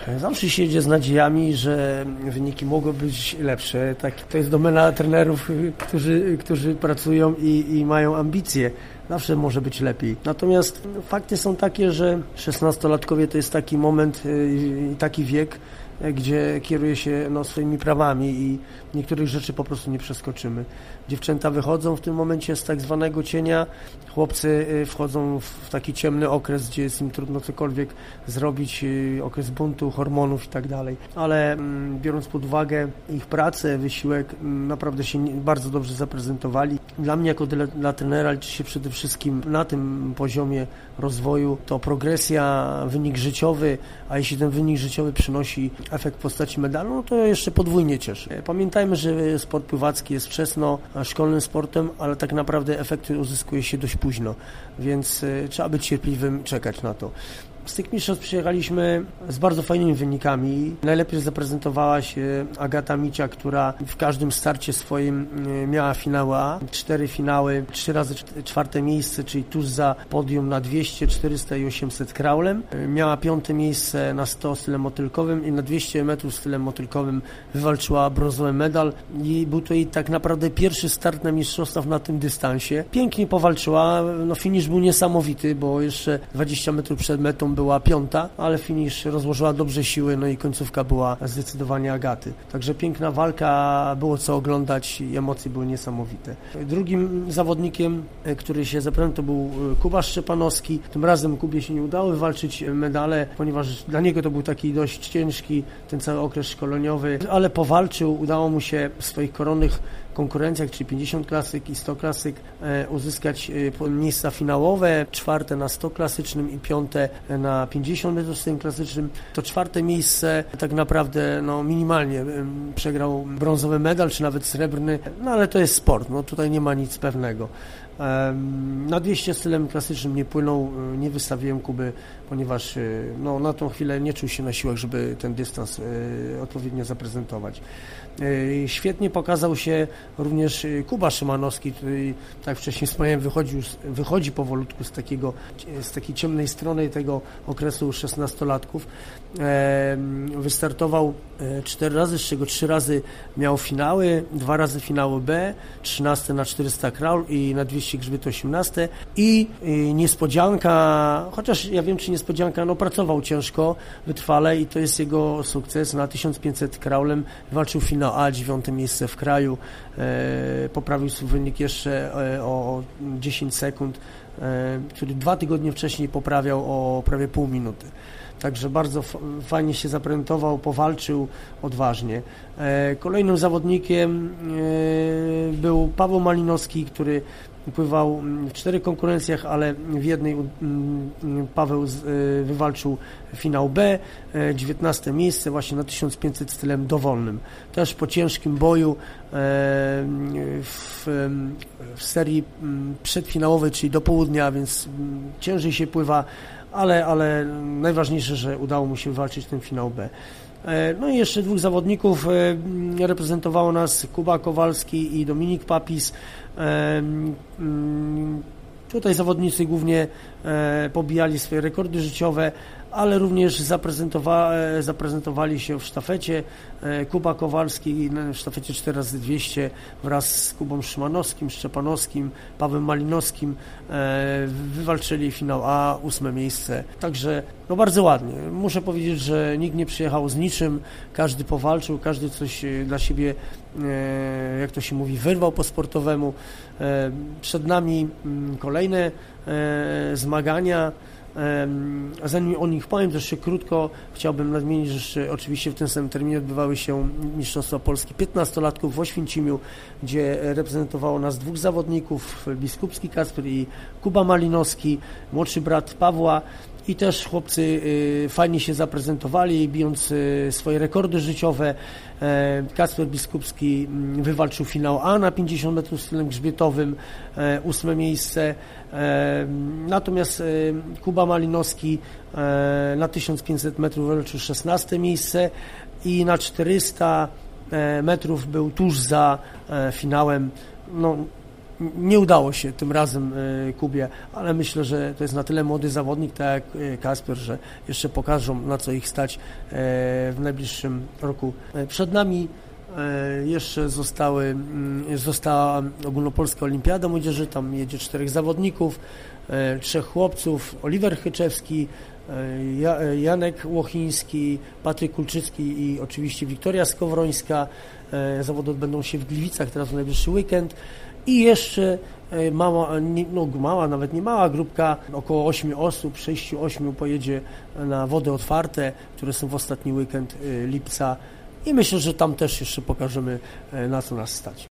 Zawsze się jedzie z nadziejami, że wyniki mogą być lepsze. To jest domena trenerów, którzy pracują i mają ambicje. Zawsze może być lepiej. Natomiast fakty są takie, że 16-latkowie to jest taki moment i taki wiek, gdzie kieruje się swoimi prawami i niektórych rzeczy po prostu nie przeskoczymy. Dziewczęta wychodzą w tym momencie z tak zwanego cienia, chłopcy wchodzą w taki ciemny okres, gdzie jest im trudno cokolwiek zrobić, okres buntu, hormonów i tak dalej. Ale biorąc pod uwagę ich pracę, wysiłek, naprawdę się bardzo dobrze zaprezentowali. Dla mnie jako dla trenera liczy się przede wszystkim na tym poziomie rozwoju to progresja, wynik życiowy, a jeśli ten wynik życiowy przynosi efekt w postaci medalu, no to jeszcze podwójnie cieszy. Pamiętajmy, że sport pływacki jest wczesno szkolnym sportem, ale tak naprawdę efekty uzyskuje się dość późno, więc trzeba być cierpliwym, czekać na to. Z tych mistrzostw przyjechaliśmy z bardzo fajnymi wynikami. Najlepiej zaprezentowała się Agata Micia, która w każdym starcie swoim miała finały A. 4 finały, 3 razy 4 miejsce, czyli tuż za podium na 200, 400 i 800 kraulem. Miała 5 miejsce na 100 stylem motylkowym i na 200 metrów stylem motylkowym wywalczyła brązowy medal i był to jej tak naprawdę pierwszy start na mistrzostwach na tym dystansie. Pięknie powalczyła, finisz był niesamowity, bo jeszcze 20 metrów przed metą była 5, ale finisz rozłożyła dobrze siły, i końcówka była zdecydowanie Agaty. Także piękna walka, było co oglądać i emocje były niesamowite. Drugim zawodnikiem, który się zaprezentował, to był Kuba Szczepanowski. Tym razem Kubie się nie udało wywalczyć medale, ponieważ dla niego to był taki dość ciężki ten cały okres szkoleniowy, ale powalczył, udało mu się w swoich koronnych konkurencjach, czyli 50 klasyk i 100 klasyk, uzyskać miejsca finałowe, 4 na 100 klasycznym i 5 na 50 metrów stylem klasycznym. To 4 miejsce tak naprawdę minimalnie przegrał brązowy medal, czy nawet srebrny, ale to jest sport, tutaj nie ma nic pewnego. Na 200 stylem klasycznym nie płynął, nie wystawiłem Kuby, ponieważ na tą chwilę nie czuł się na siłach, żeby ten dystans odpowiednio zaprezentować. Świetnie pokazał się również Kuba Szymanowski, który, tak wcześniej wspomniałem, wychodzi powolutku z takiej ciemnej strony tego okresu 16-latków. Wystartował 4 razy, z czego 3 razy miał finały, 2 razy finały B, 13 na 400 kraul i na 200 grzbiet 18 i niespodzianka, chociaż ja wiem, czy niespodzianka, pracował ciężko, wytrwale i to jest jego sukces. Na 1500 kraulem walczył finał A, 9 miejsce w kraju, poprawił swój wynik jeszcze o 10 sekund, który 2 tygodnie wcześniej poprawiał o prawie pół minuty. Także bardzo fajnie się zaprezentował, powalczył odważnie. Kolejnym zawodnikiem był Paweł Malinowski, który pływał w 4 konkurencjach, ale w jednej Paweł wywalczył finał B, 19 miejsce właśnie na 1500 stylem dowolnym. Też po ciężkim boju w serii przedfinałowej, czyli do południa, więc ciężej się pływa, ale najważniejsze, że udało mu się wywalczyć ten finał B. I jeszcze 2 zawodników reprezentowało nas, Kuba Kowalski i Dominik Papis. Tutaj zawodnicy głównie pobijali swoje rekordy życiowe, ale również zaprezentowali się w sztafecie. Kuba Kowalski w sztafecie 4x200 wraz z Kubą Szymanowskim, Szczepanowskim, Pawłem Malinowskim wywalczyli finał A, 8 miejsce. Także bardzo ładnie. Muszę powiedzieć, że nikt nie przyjechał z niczym, każdy powalczył, każdy coś dla siebie, jak to się mówi, wyrwał po sportowemu. Przed nami kolejne zmagania. Zanim o nich powiem, to jeszcze krótko chciałbym nadmienić, że oczywiście w tym samym terminie odbywały się Mistrzostwa Polski 15-latków w Oświęcimiu, gdzie reprezentowało nas 2 zawodników, Biskupski Kacper i Kuba Malinowski, młodszy brat Pawła. I też chłopcy fajnie się zaprezentowali, bijąc swoje rekordy życiowe. Kacper Biskupski wywalczył finał A na 50 metrów stylem grzbietowym, 8 miejsce. Natomiast Kuba Malinowski na 1500 metrów wywalczył 16 miejsce i na 400 metrów był tuż za finałem. nie udało się tym razem Kubie, ale myślę, że to jest na tyle młody zawodnik, tak jak Kasper, że jeszcze pokażą, na co ich stać w najbliższym roku. Przed nami jeszcze została ogólnopolska olimpiada młodzieży, tam jedzie 4 zawodników, 3 chłopców, Oliver Chyczewski, Janek Łochiński, Patryk Kulczycki i oczywiście Wiktoria Skowrońska. Zawody odbędą się w Gliwicach teraz w najbliższy weekend. I jeszcze nawet nie mała grupka, około 8 osób, 6-8 pojedzie na wody otwarte, które są w ostatni weekend lipca. I myślę, że tam też jeszcze pokażemy, na co nas stać.